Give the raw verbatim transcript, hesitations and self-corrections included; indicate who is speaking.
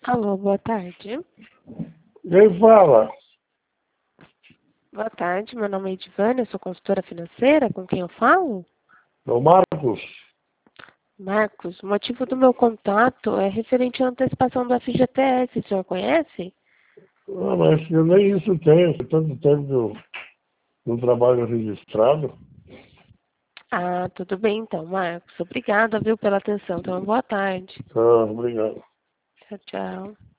Speaker 1: Alô, boa tarde.
Speaker 2: Quem fala?
Speaker 1: Boa tarde, meu nome é Edivânia, eu sou consultora financeira, com quem eu falo?
Speaker 2: É o Marcos?
Speaker 1: Marcos, o motivo do meu contato é referente à antecipação do F G T S, o senhor conhece?
Speaker 2: Ah, mas eu nem isso tenho, tem tanto tempo que eu não trabalho registrado.
Speaker 1: Ah, tudo bem então, Marcos. Obrigada, viu, pela atenção. Então, boa tarde.
Speaker 2: Ah, obrigado.
Speaker 1: Tchau, tchau.